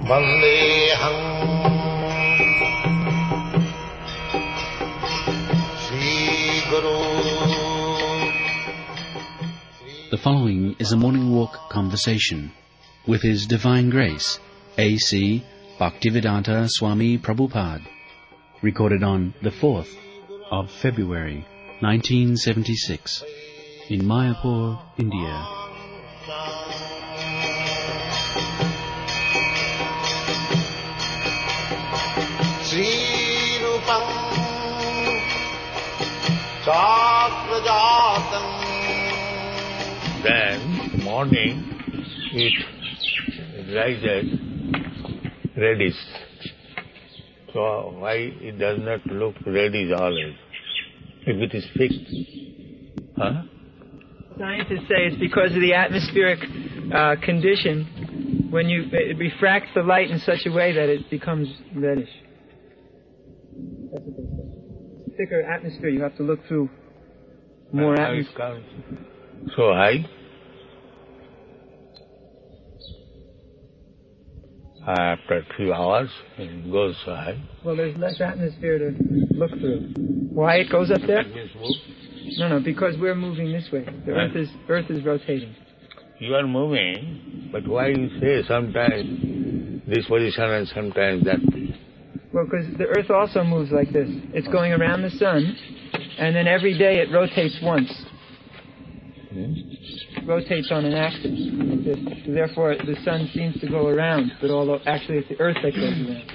Vandeham Sri Guru. The following is a morning walk conversation with His Divine Grace, A.C. Bhaktivedanta Swami Prabhupada, recorded on the 4th of February, 1976, in Mayapur, India. Sri Rupam Sakrajatam. Then morning it rises reddish. So why it does not look reddish always? If it is fixed. Huh? Scientists say it's because of the atmospheric condition. When it refracts the light in such a way that it becomes reddish. That's what they say. Thicker atmosphere, you have to look through more atmosphere. So high. After a few hours, it goes so high. Well, there's less atmosphere to look through. Why it goes up there? No, because we're moving this way. The Earth is rotating. You are moving, but why you say sometimes this position and sometimes that? Well, because the Earth also moves like this. It's going around the sun, and then every day it rotates once. Rotates on an axis like this. So therefore, the sun seems to go around, but although actually it's the Earth that goes around.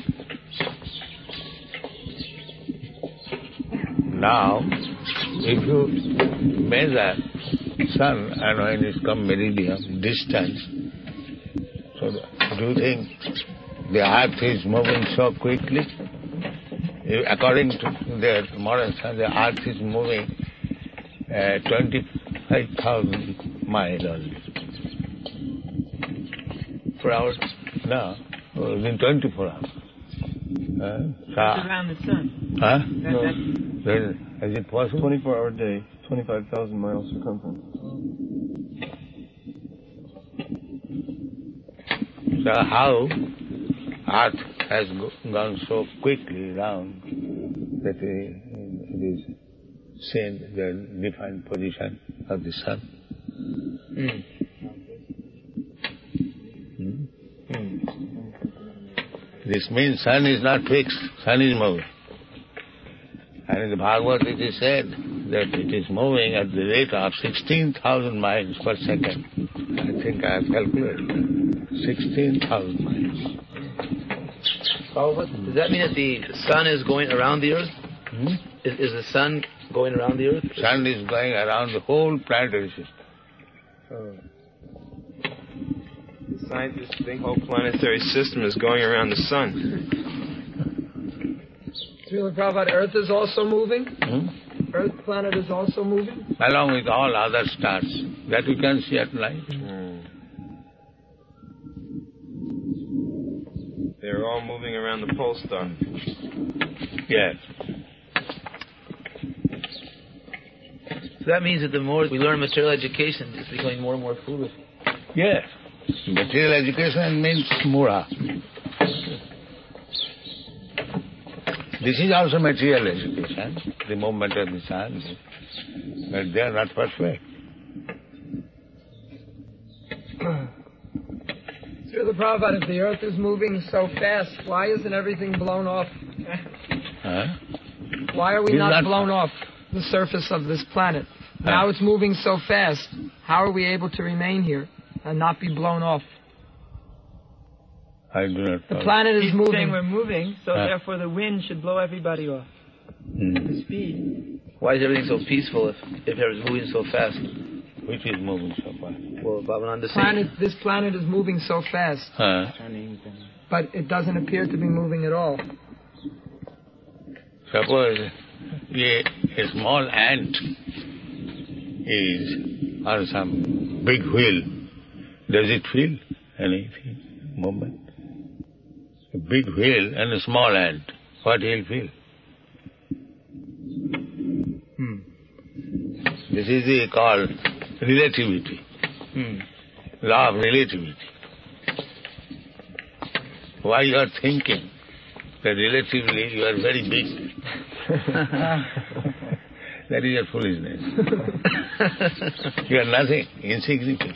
Now, if you measure sun and when it comes meridian distance, so do you think the Earth is moving so quickly? According to the modern science, the Earth is moving 25,000 miles only. Per hour? No, within 24 hours. That's around the sun. Huh? No. Is it possible? 24-hour day, 25,000 miles circumference. So how Earth has gone so quickly round that it is seen the defined position of the sun. This means sun is not fixed, sun is moving. And in the Bhagavad it is said that it is moving at the rate of 16,000 miles per second. I think I have calculated 16,000 miles. Does that mean that the sun is going around the Earth? Is the sun going around the Earth? Sun is going around the whole planetary system. The scientists think the whole planetary system is going around the sun. Srila Prabhupada, Earth is also moving? Earth planet is also moving? Along with all other stars that we can see at night. They're all moving around the pole star. Yes. So that means that the more we learn material education, it's becoming more and more foolish. Yes. Material education means mura. This is also material education, the movement of the sun, but they are not perfect. Srila Prabhupada, if the Earth is moving so fast, why isn't everything blown off? Why are we not blown off the surface of this planet? Now it's moving so fast. How are we able to remain here and not be blown off? I do not know. The planet is moving. Saying we're moving, so therefore the wind should blow everybody off. The speed. Why is everything so peaceful if it's moving so fast? Which is moving so fast? Well, Bhavananda saying... This planet is moving so fast. But it doesn't appear to be moving at all. Suppose a small ant is on some big wheel. Does it feel anything? Movement? A big wheel and a small ant. What he'll feel? This is called relativity. Law of relativity. why you are thinking that relatively you are very big. That is a foolishness. You are nothing, insignificant.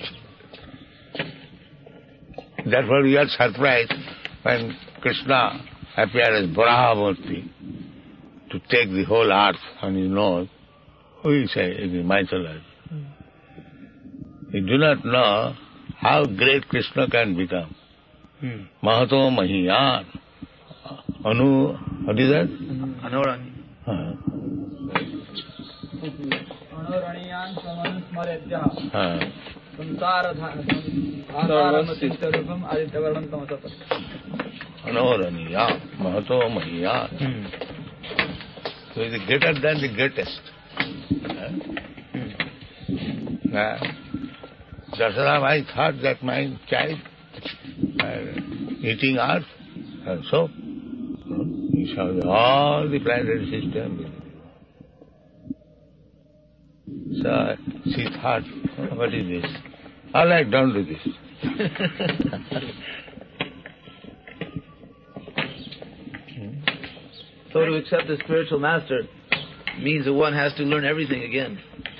Therefore we are surprised when Krishna appeared as Varahamurti to take the whole earth on his nose. We say it is mythology. We do not know how great Krishna can become. Mahato Mahiyan. What is that? Anorani. Anoraniyan samanusmaredya. Anoraniya, Mahato Mahiya. So he is greater than the greatest. Dasara, I thought that my child eating earth, so he saw all the planetary system. So she thought, what is this? All right, don't do this. So to accept a spiritual master means that one has to learn everything again.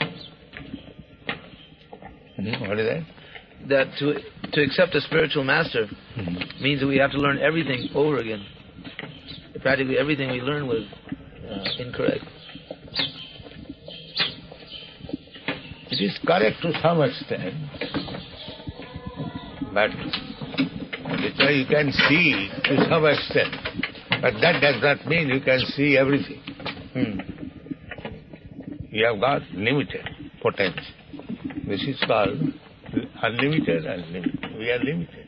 What is that? That to accept a spiritual master means that we have to learn everything over again. Practically everything we learned was incorrect. It is correct to some extent, but that's why you can see to some extent. But that does not mean you can see everything. You have got limited potential. This is called unlimited. We are limited.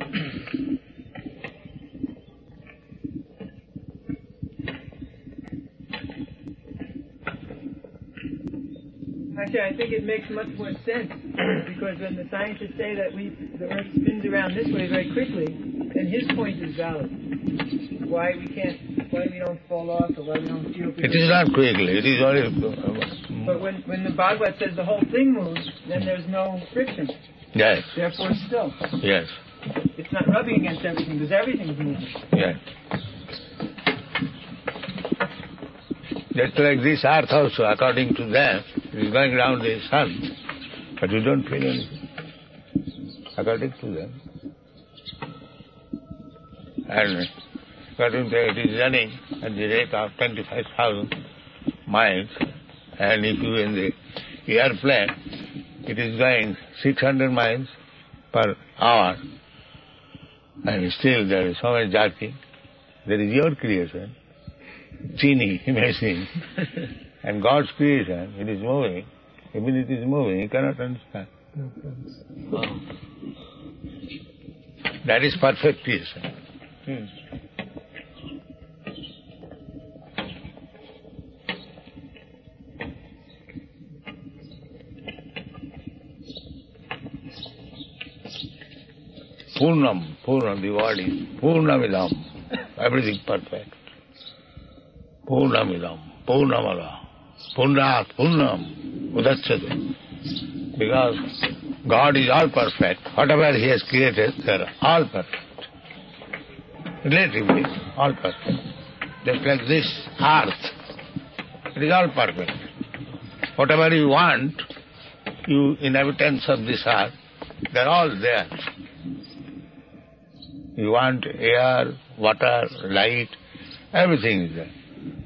Actually, I think it makes much more sense because when the scientists say that the Earth spins around this way very quickly, then his point is valid. Why we don't fall off, or why we don't feel. It is not quickly. It is only. But when the Bhagavad says the whole thing moves, then there's no friction. Yes. Therefore, it's still. Yes. It's not rubbing against everything because everything's moving. Yes. Just like this earth also, according to them, is going around the sun, but you don't feel anything. According to them. And according to them, it is running at the rate of 25,000 miles, and if you in the airplane, it is going 600 miles per hour, and still there is so much jerking. There is your creation. Teeny machine. And God's creation, it is moving. Even it is moving, you cannot understand. Wow. That is perfect creation. Purnam, the word is Purnamidam. Everything perfect. Purnamidam, Purnamada, Purnat, Purnam, Udacchate. Because God is all perfect. Whatever He has created, they are all perfect. Relatively, all perfect. Just like this earth, it is all perfect. Whatever you want, you inhabitants of this earth, they are all there. You want air, water, light, everything is there.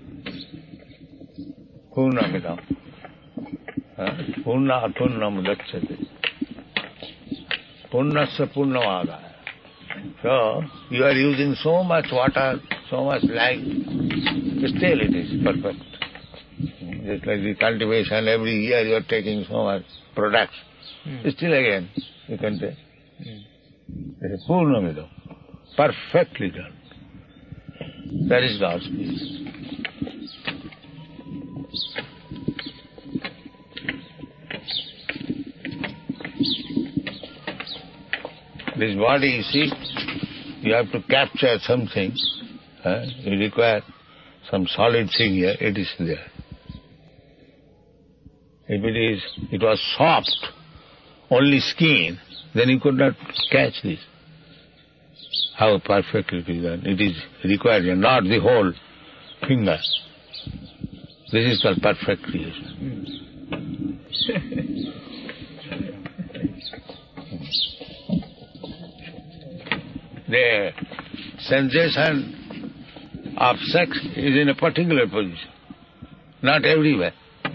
Purnamidam. Purna Purnam Udacchate. Purnasya Purnavadaya. So, you are using so much water, so much light, still it is perfect. Just like the cultivation, every year you are taking so much products. Still again, you can take. It is Purnamidam. Perfectly done. That is God's peace. This body, you see, you have to capture something. You require some solid thing here, it is there. If it was soft, only skin, then you could not catch this. how perfect it is done. It is required, not the whole finger. This is called perfect creation. The sensation of sex is in a particular position, not everywhere.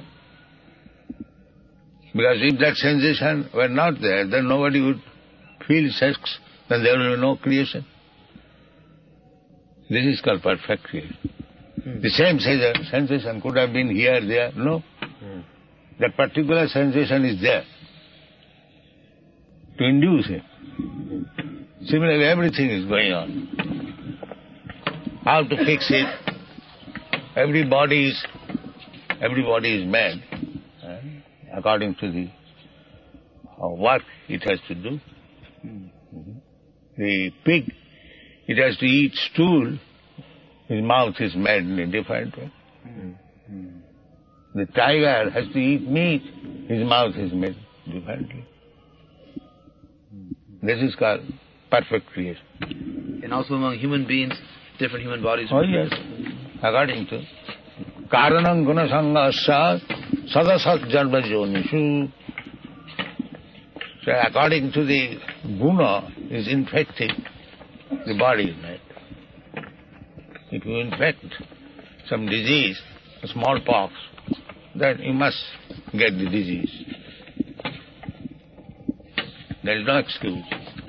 Because if that sensation were not there, then nobody would feel sex, then there will be no creation. This is called perfect creation. The same sensation could have been here, there. No. That particular sensation is there to induce it. Similarly, everything is going on. How to fix it? Everybody is mad according to the work it has to do. The pig, it has to eat stool. His mouth is made in a different way. The tiger has to eat meat. His mouth is made differently. This is called perfect creation. And also among human beings, different human bodies. Oh yes, according to Karanam Gunasanga Sadasat Janma Jonishu. So according to the guna is infecting, the body is made. If you infect some disease, smallpox, then you must get the disease. There is no excuse.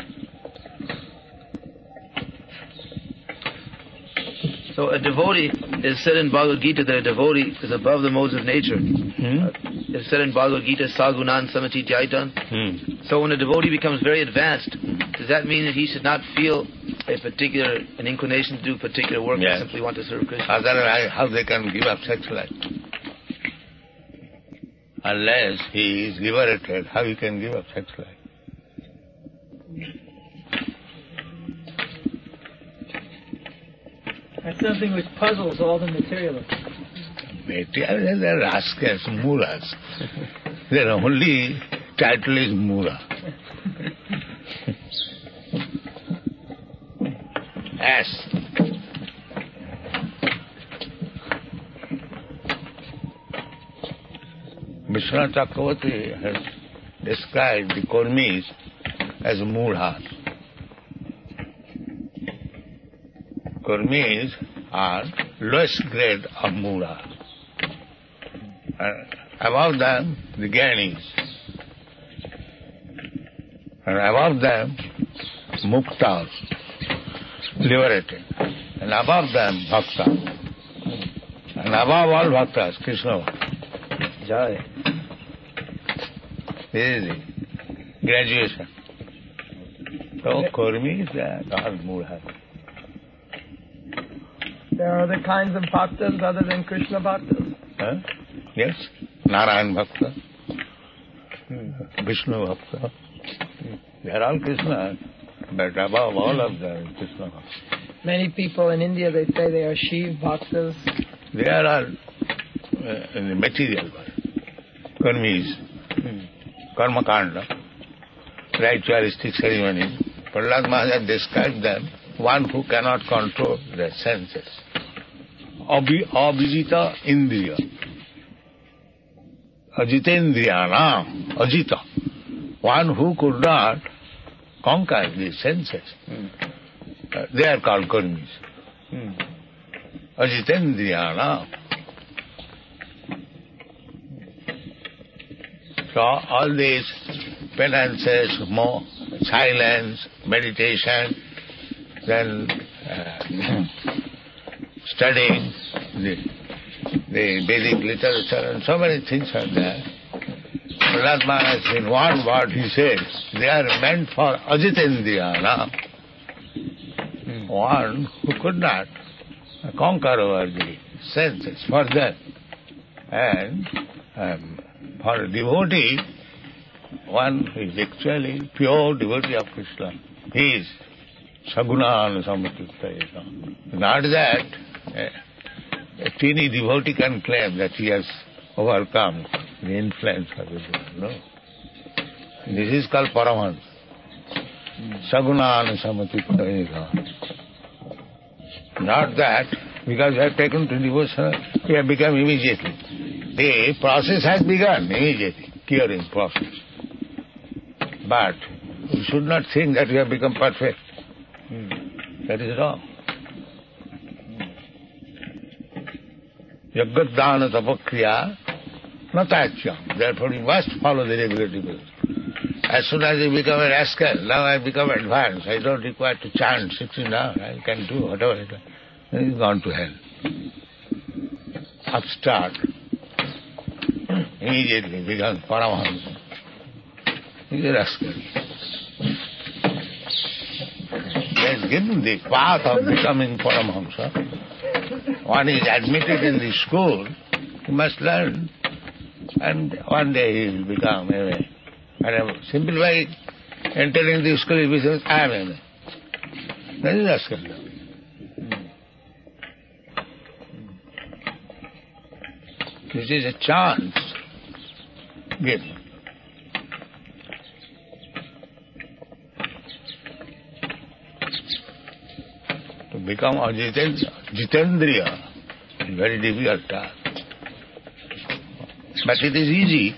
So a devotee, is said in Bhagavad Gita that a devotee is above the modes of nature. It's said in Bhagavad Gita, Sagunan Samati Jaitan. So when a devotee becomes very advanced, does that mean that he should not feel an inclination to do particular work, yes, and simply want to serve Krishna? Otherwise, how they can give up sex life? Unless he is liberated, how he can give up sex life? That's something which puzzles all the materialists. Materialists are rascals, mulas. Their only title is mula. Ass. Vishwanath Chakravarti has described the Kurmis as Murhas. Kurmis are lowest grade of Murhas. And above them, the Gyanis. And above them, Muktas, liberated. And above them, Bhaktas. And above all Bhaktas, Krishna. Jai. This is the graduation. So, Kurmis are Murhas. There are other kinds of bhaktas other than Krishna bhaktas? Yes. Narayan Bhakta. Vishnu Bhakta. They are all Krishna, but above all of them, Krishna Bhakta. Many people in India, they say they are Shiv bhaktas. They are all in the material world. Karmis, Karma Kanda, ritualistic ceremonies. Prahlad Maharaj described them, one who cannot control their senses. Abhijita Indriya. Ajitendriyana. Ajita. One who could not conquer the senses. They are called Karmis. Ajitendriyana. So all these penances, more silence, meditation, then studying the Vedic literature, and so many things are there. Prahlad Maharaj, in one word he says, they are meant for Ajitendriyana, one who could not conquer over the senses, for them. And for a devotee, one who is actually pure devotee of Krishna, he is Sagunan Samatutta. Not that a teeny devotee can claim that he has overcome the influence of the Guru. No. This is called Paramahansa. Sagunana Samatita. Not that, because we have taken to devotion, we have become immediately. The process has begun immediately, curing process. But we should not think that we have become perfect. That is wrong. Yagadana tapakriya natachya. Therefore we must follow the regulative rules. As soon as you become a rascal, now I become advanced. I don't require to chant 16 hours. I can do whatever I do. Then he's gone to hell. Upstart. Immediately becomes Paramahamsa. He's a rascal. He has given the path of becoming Paramahamsa. One is admitted in the school, he must learn. And one day he will become a and simply by entering the school, he becomes, I am a. That is rascal. This is a chance given. To become a Jitendriya is a very difficult task. But it is easy.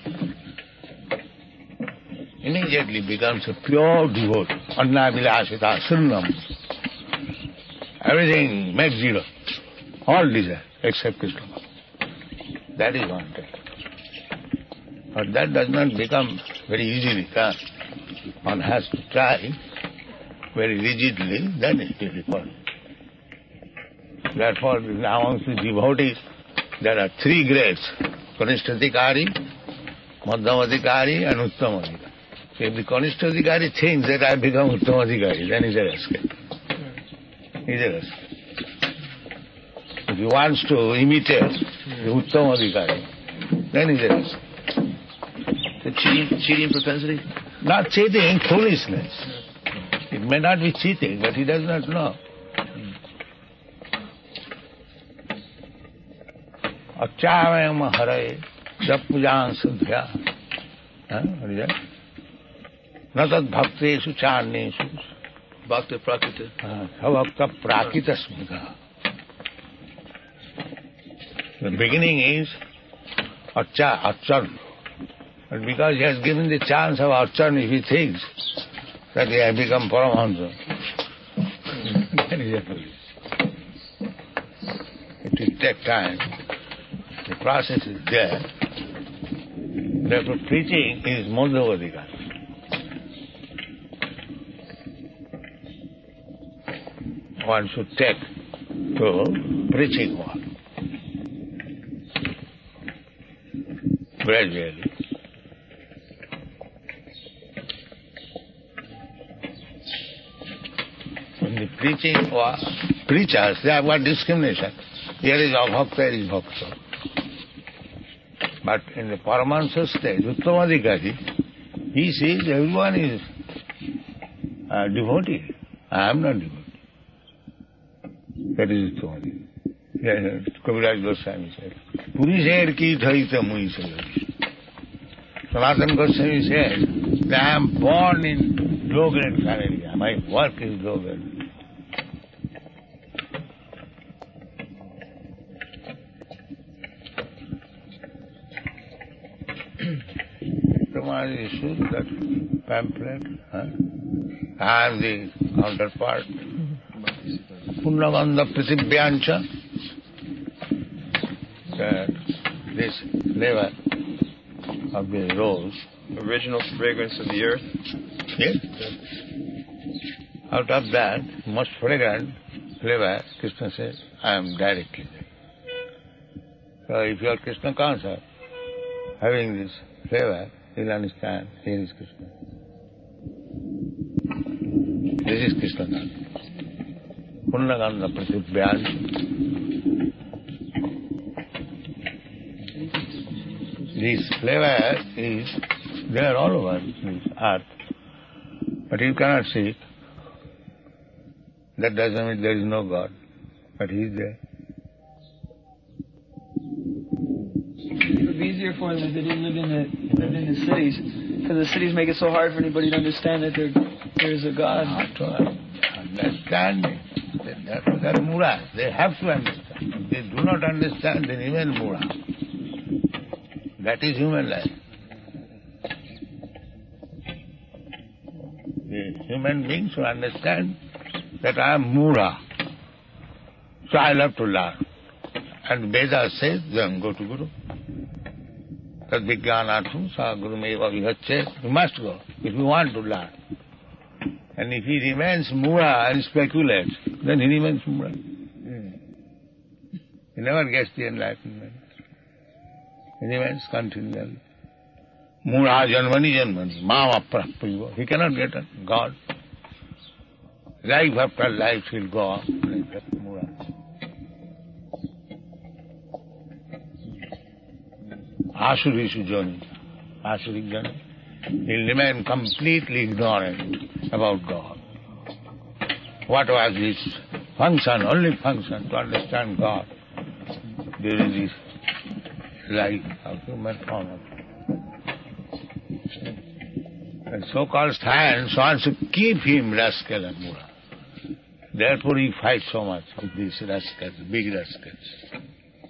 Immediately becomes a pure devotee. Anna vilasita sunnam. Everything makes zero. All desire except Krishna. That is one thing. But that does not become very easily done. One has to try very rigidly, then it will become. Therefore, amongst the devotees, there are three grades: Kanishthadikari, Madhyamadikari, and Uttamadikari. So if the Kanishthadikari thinks that I become Uttamadikari, then he's a rascal. He's a rascal. If he wants to imitate the Uttamadikari, then he's a rascal. The cheating propensity? Not cheating, foolishness. It may not be cheating, but he does not know. Achyavayam hare japujan sudhya. What is that? Natad bhakteshu charneshu. Bhakta prakita. Bhakta prakita smudha. The beginning is achan. But because he has given the chance of achan, if he thinks that he has become Paramahamsa, then he is a fool. It will take time. The process is there. Therefore, preaching is Madhyavadika. One should take to preaching one. Gradually. In the preaching or preachers, they have got discrimination. Here is abhakta, here is bhakta. But in the Paramahansa stage, Uttamadikari, he sees everyone is devotee. I am not devotee. That is Uttamadikari. Kaviraj Goswami said, Purisher ki dhaita mui sagari. Sanatana Goswami said, I am born in low-grade family. My work is low-grade. Tomorrow issue that pamphlet. I am the counterpart. Punnagandha Pritibhyancha. That this flavor of the rose. Original fragrance of the earth. Yes. Out of that, most fragrant flavor, Krishna says, I am directly there. So if you are Krishna conscious, having this flavor, you will understand, here is Krishna. This is Krishna conscious. Punnagandha Pratibhyancha. This flavor is there all over this earth, but you cannot see it. That doesn't mean there is no God, but He is there. It would be easier for them if they didn't live in the cities, because the cities make it so hard for anybody to understand that they're there is a God. To understand it. They are Mura. They have to understand. If they do not understand, then even Mura. That is human life. The human beings should understand that I am Mura. So I have to learn. And Veda says, then go to Guru. Tad Vijnanatham sa Gurumeva Vihacche. You must go if you want to learn. And if he remains Mura and speculates, then he remains Mura. He never gets the enlightenment. He remains continually. Mura janmani janmani, mama prapaiva. He cannot get a God. Life after life he'll go on like that, Mura. Asurisu jani, Asurik jani. He'll remain completely ignorant about God. What was his function, only function, to understand God during this life of human form. And so-called science wants to keep him rascal and Mura. Therefore he fights so much with these rascals, big rascals.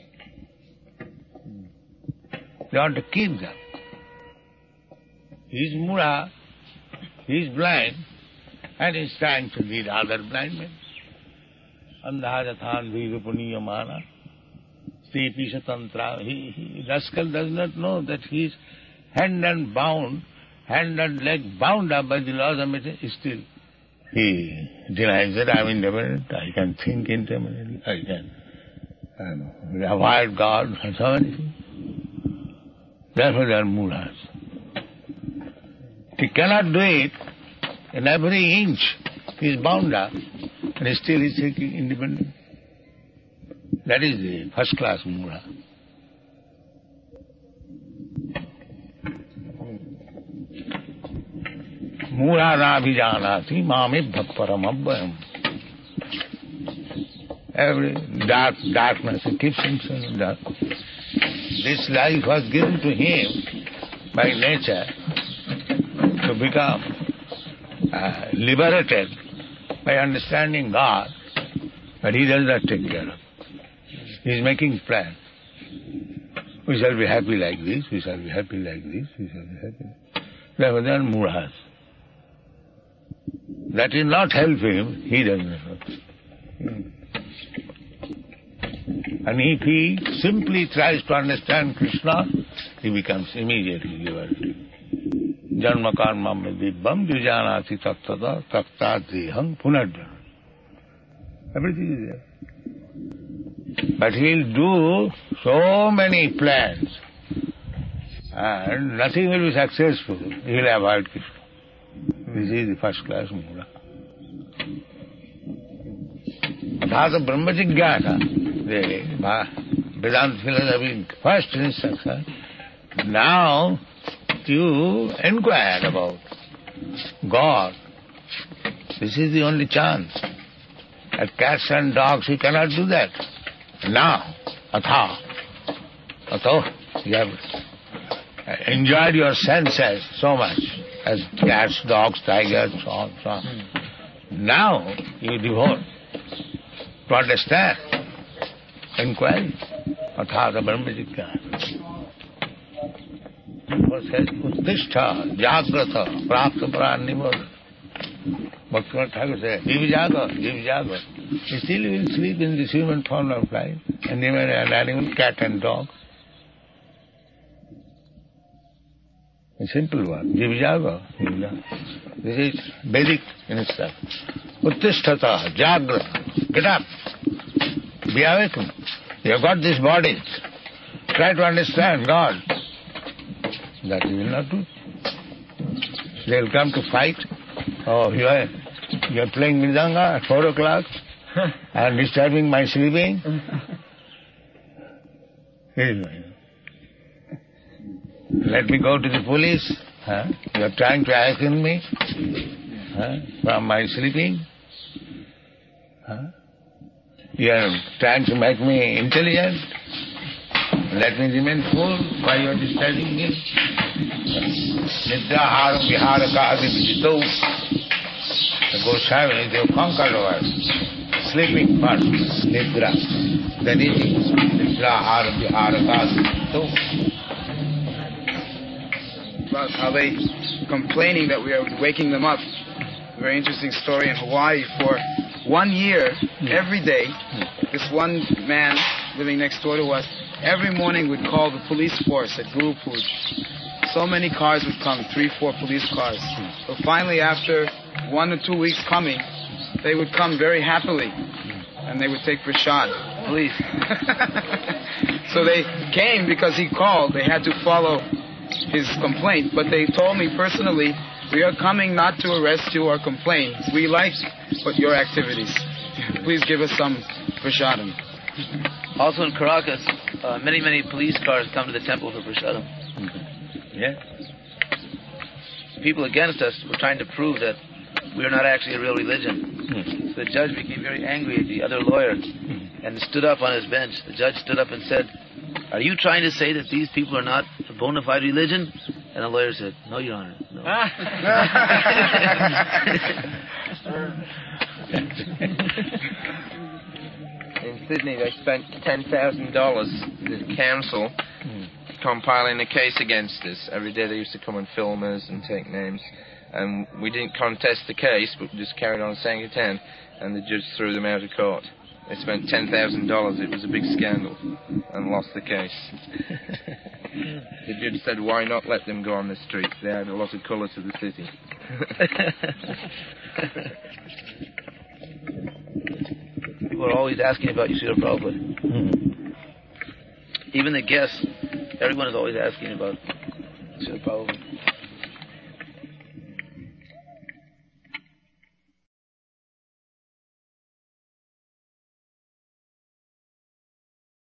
They want to keep them. He is Mura, he is blind, and he is trying to lead other blind men. Andhajathan virupuniya Stepi Satantra. He rascal does not know that he is hand and leg bound up by the laws of matter. Still, he denies that I am independent, I can think independently, I can avoid God, and so many things. Therefore they are Muras. He cannot do it. In every inch he is bound up, and still he is taking independence. That is the first class Mura. Mura nabhijanati mamibha paramabhayam. Every darkness, he keeps himself in dark. This life was given to him by nature to become liberated by understanding God, but he does not take care of it. He is making plans. We shall be happy like this, we shall be happy like this, we shall be happy. Therefore they are Muras. That will not help him, he does not help. And if he simply tries to understand Krishna, he becomes immediately liberated. Janma karma dibbam vijanati taktada taktatiham punarjana. Everything is there. But he will do so many plans and nothing will be successful. He will avoid Krishna. This is the first class Mura. Thata Brahma Jigyasa. The Vedanta philosophy first instruction. Now you inquire about God. This is the only chance. At cats and dogs you cannot do that. Now, Atho, you have enjoyed your senses so much as cats, dogs, tigers, so on, so on. Now you devote to understand. Inquiry. Athata Brahma Jigyasa. What says? Uttishtha, Jagrata, Prapta Pranimoda. Bhaktivinoda Thakur says, Jiv Still you will sleep in this human form of life and remain an animal, cat and dog. A simple one. Jiv. This is Vedic instruction. Uttishtha, Jagrata. Get up. Be awakened. You have got this body. Try to understand God. That you will not do. They will come to fight. Oh, you are playing Mridanga at 4 o'clock and disturbing my sleeping. Let me go to the police. You are trying to awaken me from my sleeping. You are trying to make me intelligent. Let me remain full. Why you are disturbing me? Nidra haram vihara ka adi vijito The Goswamis, they conquered the world. Sleeping first, Nidra. Then eating. Nidra, Harakas. About how they complaining that we are waking them up. A very interesting story in Hawaii. For 1 year, every day, this one man living next door to us, every morning would call the police force at Guru Puj. So many cars would come, 3-4 police cars. So finally, after 1 or 2 weeks coming, they would come very happily, and they would take prashad. Please. So they came because he called. They had to follow his complaint, but they told me personally, we are coming not to arrest you or complain. We like your activities. Please give us some prasadam. Also in Caracas, many police cars come to the temple for prasadam. Yeah. People against us were trying to prove that we are not actually a real religion. So the judge became very angry at the other lawyer and stood up on his bench. The judge stood up and said, "Are you trying to say that these people are not a bona fide religion?" And the lawyer said, "No, Your Honor, no." In Sydney, they spent $10,000, the council, compiling a case against us. Every day they used to come and film us and take names. And we didn't contest the case, but just carried on Sankirtan, and the judge threw them out of court. They spent $10,000. It was a big scandal, and lost the case. The judge said, "Why not let them go on the streets? They add a lot of colour to the city." People are always asking about Srila Prabhupada. Even the guests, everyone is always asking about Srila Prabhupada.